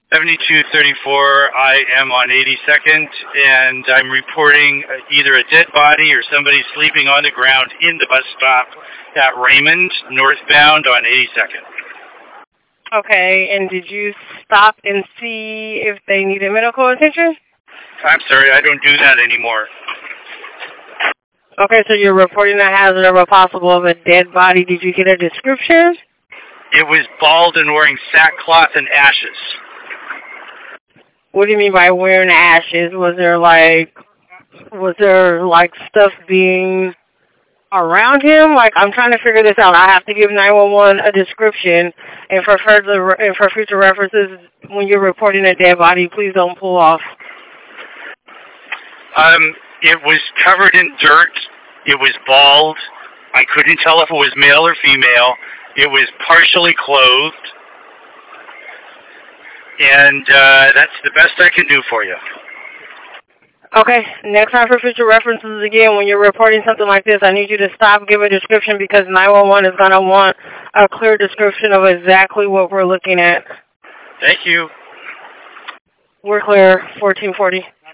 7234, I am on 82nd, and I'm reporting either a dead body or somebody sleeping on the ground in the bus stop at Raymond, northbound on 82nd. Okay, and did you stop and see if they needed medical attention? I'm sorry, I don't do that anymore. Okay, so you're reporting a hazard of a possible of a dead body. Did you get a description? It was bald and wearing sackcloth and ashes. What do you mean by wearing ashes? Was there stuff being around him? Like, I'm trying to figure this out. I have to give 911 a description, and for future references, when you're reporting a dead body, please don't pull off. It was covered in dirt. It was bald. I couldn't tell if it was male or female. It was partially clothed. And that's the best I can do for you. Okay, next time for future references again, when you're reporting something like this, I need you to stop, give a description, because 911 is going to want a clear description of exactly what we're looking at. Thank you. We're clear, 1440.